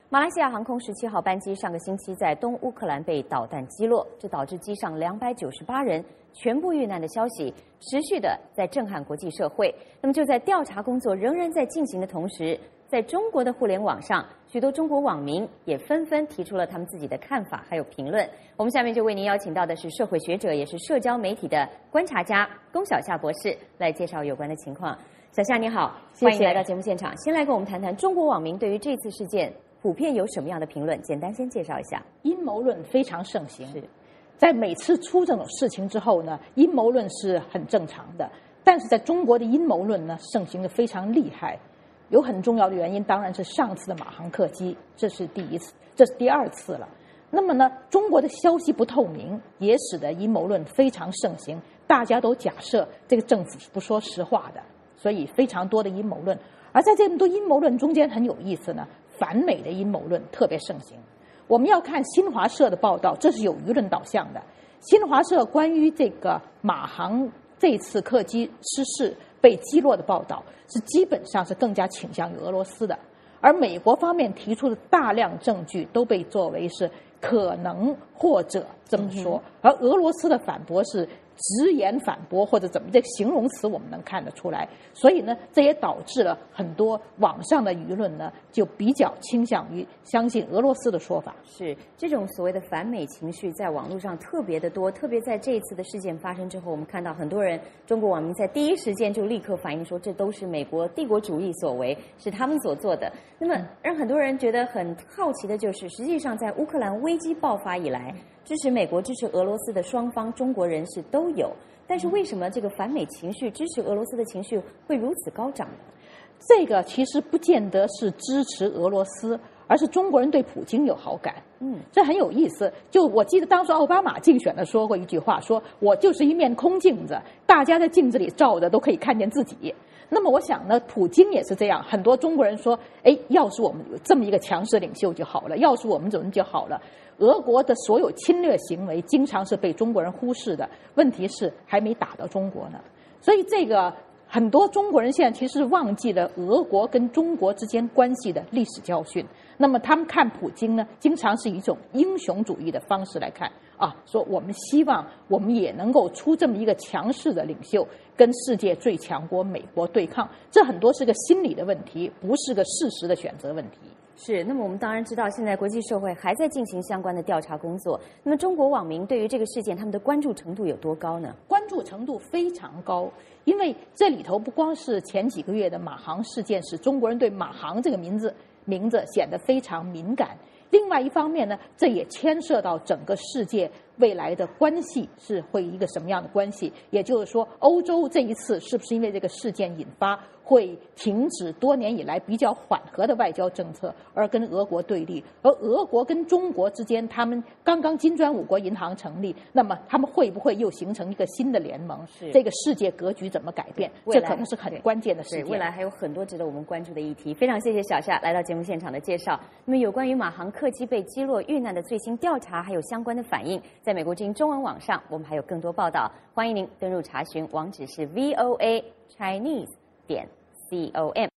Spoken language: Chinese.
马来西亚航空17号班机上个星期在东乌克兰被导弹击落，这导致机上298人全部遇难的消息持续的在震撼国际社会。那么就在调查工作仍然在进行的同时，在中国的互联网上，许多中国网民也纷纷提出了他们自己的看法还有评论。我们下面就为您邀请到的是社会学者，也是社交媒体的观察家龚晓夏博士来介绍有关的情况。小夏你好，欢迎来到节目现场。先来跟我们谈谈中国网民对于这次事件普遍有什么样的评论？简单先介绍一下。 阴谋论非常盛行，在每次出这种事情之后呢，阴谋论是很正常的。但是在中国的阴谋论呢，盛行的非常厉害。有很重要的原因，当然是上次的马航客机，这是第一次，这是第二次了。那么呢，中国的消息不透明，也使得阴谋论非常盛行。大家都假设这个政府是不说实话的，所以非常多的阴谋论。而在这么多阴谋论中间，很有意思呢，反美的阴谋论特别盛行。我们要看新华社的报道，这是有舆论导向的。新华社关于这个马航这次客机失事被击落的报道，是基本上是更加倾向于俄罗斯的，而美国方面提出的大量证据都被作为是可能或者这么说，而俄罗斯的反驳是直言反驳或者怎么，这个形容词我们能看得出来。所以呢，这也导致了很多网上的舆论呢，就比较倾向于相信俄罗斯的说法。 是这种所谓的反美情绪在网络上特别的多，特别在这一次的事件发生之后，我们看到很多人中国网民在第一时间就立刻反映说，这都是美国帝国主义所为，是他们所做的。那么让很多人觉得很好奇的就是，实际上在乌克兰危机爆发以来，支持美国、支持俄罗斯的双方中国人士都有，但是为什么这个反美情绪、支持俄罗斯的情绪会如此高涨呢？ 这个其实不见得是支持俄罗斯，而是中国人对普京有好感。这很有意思。就我记得当时奥巴马竞选的说过一句话，说我就是一面空镜子，大家在镜子里照着都可以看见自己。那么我想呢，普京也是这样。很多中国人说，要是我们有这么一个强势领袖就好了，要是我们怎么就好了。俄国的所有侵略行为经常是被中国人忽视的，问题是还没打到中国呢。所以这个很多中国人现在其实忘记了俄国跟中国之间关系的历史教训。那么他们看普京呢，经常是以一种英雄主义的方式来看啊，说我们希望我们也能够出这么一个强势的领袖，跟世界最强国美国对抗。这很多是个心理的问题，不是个事实的选择问题。 是，那么我们当然知道，现在国际社会还在进行相关的调查工作。那么中国网民对于这个事件，他们的关注程度有多高呢？ 关注程度非常高，因为这里头不光是前几个月的马航事件，使中国人对马航这个名字显得非常敏感。另外一方面呢，这也牵涉到整个世界未来的关系是会一个什么样的关系。也就是说，欧洲这一次是不是因为这个事件引发，会停止多年以来比较缓和的外交政策，而跟俄国对立。而俄国跟中国之间，他们刚刚金砖5国银行成立，那么他们会不会又形成一个新的联盟？这个世界格局怎么改变？这可能是很关键的事件。 未来还有很多值得我们关注的议题。非常谢谢小夏来到节目现场的介绍。那么有关于马航客机被击落遇难的最新调查，还有相关的反应，在美国之音中文网上，我们还有更多报道，欢迎您登入查询，网址是VOA Chinese.com。